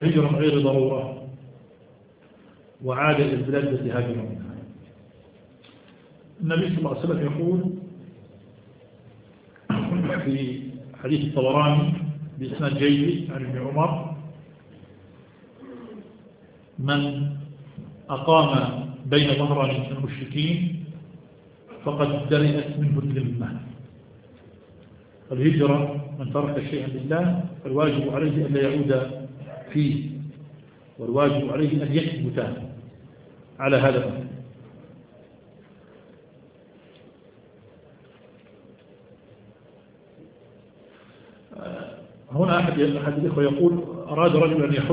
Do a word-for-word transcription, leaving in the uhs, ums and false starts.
هجرا غير ضرورة وعاد إلى البلاد التي هاجر منها. النبي صلى الله عليه وسلم يقول في حديث الطبراني بإسناد جيد عن ابن عمر: من أقام بين ظهراني المشركين فقد درئت منه الذمة. الهجرة من ترك شيئا لله فالواجب عليه أن لا يعود فيه، والواجب عليه أن يثبت على هذا الأمر. هنا أحد الإخوة يقول: أراد رجل أن يحج